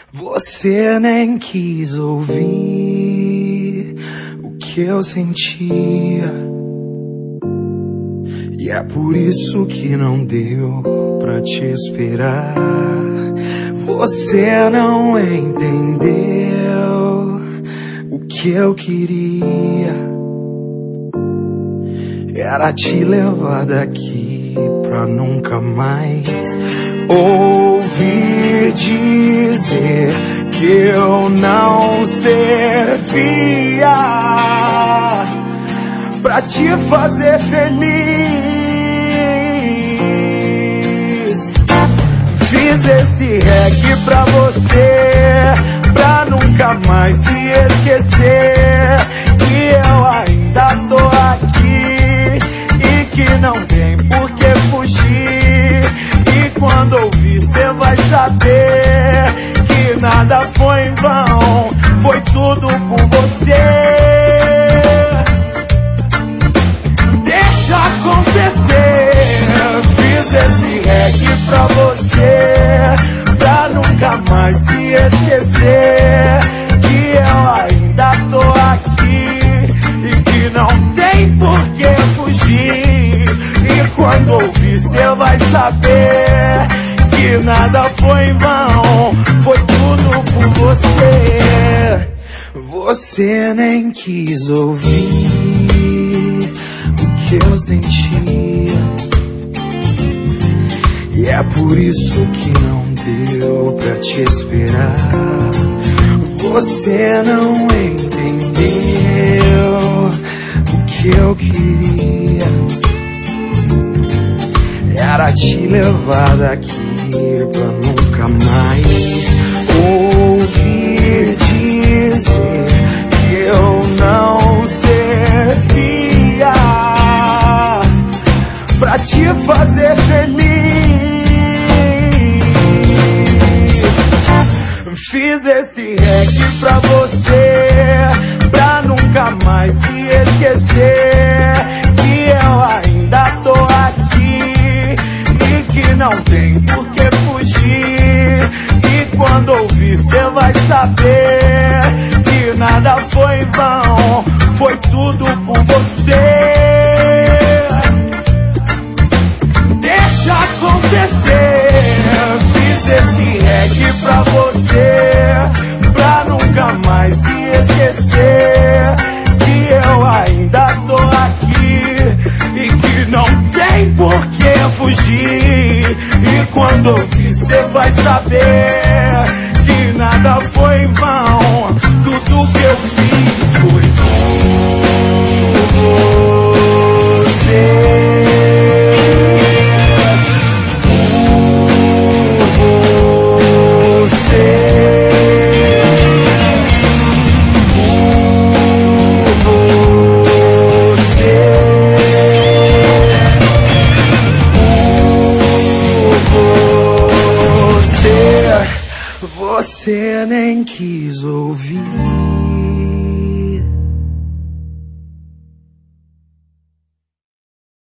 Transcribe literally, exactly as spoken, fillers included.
Você nem quis ouvir o que eu sentia, e é por isso que não deu pra te esperar. Você não entendeu o que eu queria, era te levar daqui pra nunca mais ouvir dizer que eu não servia pra te fazer feliz. Fiz esse reggae pra você, pra nunca mais se esquecer que eu ainda tô aqui e que não tem por que fugir. E quando ouvir cê vai saber que nada foi em vão, foi tudo por você. Deixa acontecer. Fiz esse reggae pra você, pra nunca mais se esquecer que eu ainda tô aqui e que não tem por que fugir. E quando ouvir cê vai saber que nada foi em vão, foi tudo por você. Você nem quis ouvir o que eu sentia, e é por isso que não deu pra te esperar. Você não entendeu o que eu queria, era te levar daqui pra nunca mais ouvir dizer que eu não servia pra te fazer feliz. Fiz esse reggae pra você, pra nunca mais se esquecer que eu ainda tô aqui e que não tem por que fugir. E quando ouvir cê vai saber que nada foi em vão, foi tudo por você. Deixa acontecer. Fiz esse reggae pra você, pra nunca mais se esquecer que eu ainda tô aqui e que não tem por que fugir. E quando ouvir cê vai saber que nada foi em vão, tudo que eu fiz foi por você. Você nem quis ouvir